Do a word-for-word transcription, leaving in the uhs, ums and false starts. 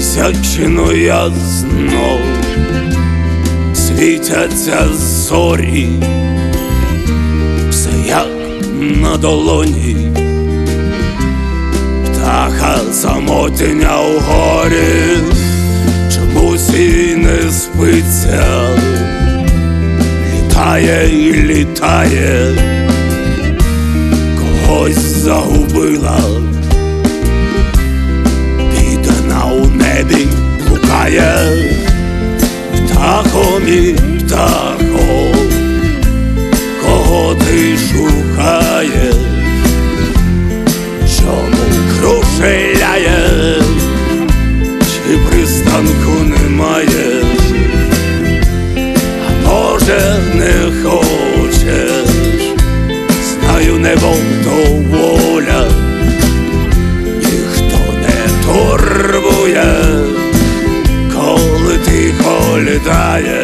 Місячно ясно світяться зорі, все як на долоні, птаха самотня у горі, чомусь і не спиться, літає і літає, когось загубила, піддана у небі блукає. Птахо, мій птахо, кого ти шукаєш, чому кружляєш, чи пристанку немає, а може не хочеш, знаю, небом то воля, ніхто не турбує, коли тихо літає.